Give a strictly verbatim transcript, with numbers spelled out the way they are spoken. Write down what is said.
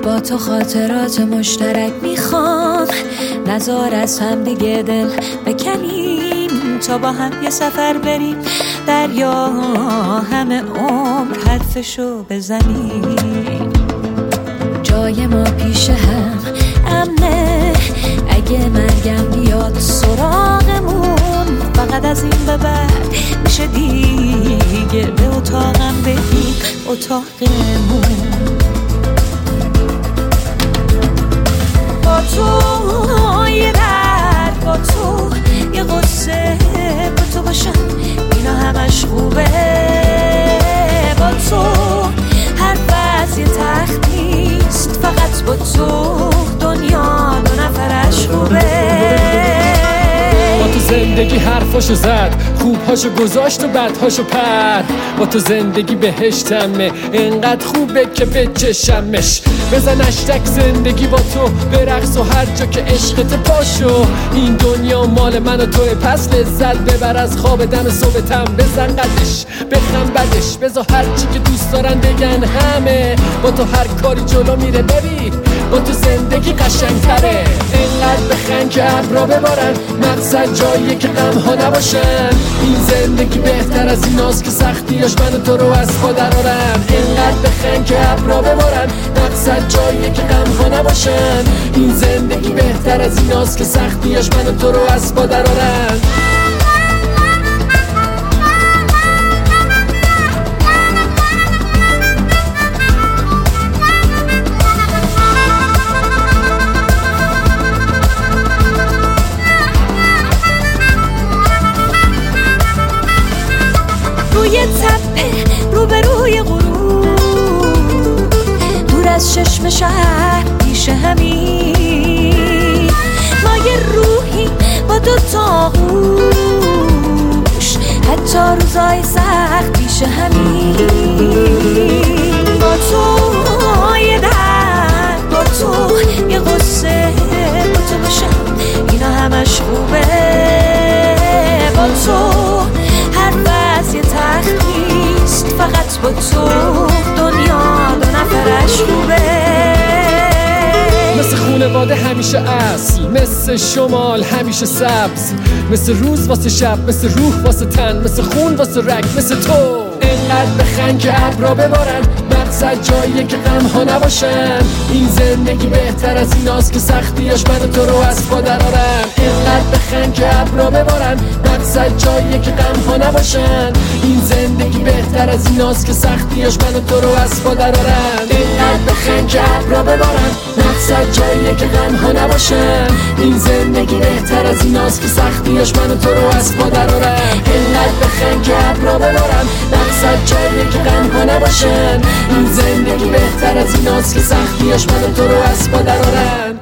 با تو خاطرات مشترک میخوام، نزار از هم دیگه دل بکنیم، تا با هم یه سفر بریم دریا، همه عمر حرفشو بزنیم. جای ما پیش هم امنه، اگه مرگم بیاد سراغمون، فقط از این به بعد میشه دیگه به اتاقم بریم، اتاقمون. با تو یه درد، با تو یه قصه، با تو باشم اینا همش خوبه. با تو هر وضع یه تخت نیست، فقط با تو دنیا دو نفرش خوبه. با تو زندگی حرفاشو زد، خوبهاشو گذاشت و بدهاشو پر. با تو زندگی بهشتمه، انقدر خوبه که بچشمش. بزن اشتک زندگی با تو، برقص و هر جا که عشقت پاشو. این دنیا مال من و توه، پس لذت ببر از خواب دم صبحتم. بزن قدش بخم بدش، بذار هر چی که دوست دارن بگن همه. با تو هر کاری جلو میره، ببین با تو زندگی قشنگتره. انقدر بخند که ابرا ببارن، مقصد جاییه که غم ها نباشن. این زندگی بهتر از ایناست که سختیاش من و تو رو از پا درارن. انقدر بخند که ابرا ببارن، مقصد جاییه که غم ها نباشن. این زندگی بهتر از ایناست که سختیاش من و تو رو از پا درارن. روی تپه روبروی غروب، دور از چشم شهر پیش همین، ما یه روحی با دو تا گوش، حتی روزای سخت پیش همین. با تو یه درد، با تو یه قصه، با تو باشم اینا همش خوبه. با تو هر وضع یه تخت نیست، فقط با تو دنیا دو نفرش خوبه. مثل خونواده همیشه اصل، مثل شمال همیشه سبز، مثل روز واسه شب، مثل روح واسه تن، مثل خون واسه رگ، مثل تو. انقدر بخند که ابرا ببارن، مقصد جاییه که غم ها نباشن. این زندگی بهتر از ایناست که سختیاش من و تو رو از پا درارن. انقدر بخند که ابرا ببارن، مقصد جاییه که غم ها نباشن. این زندگی بهتر از ایناست که سختیاش من و تو رو از پا درارن. انقدر بخند که ابرا ببارن، مقصد جاییه که غم ها نباشن. این زندگی بهتر از ایناست که سختیاش من و تو رو از پا درارن. انقدر بخند که ابرا ببارن، مقصد جاییه که غم ها نباشن. این زندگی بهتر از ایناست که سختیاش من و تو رو از پا درارن.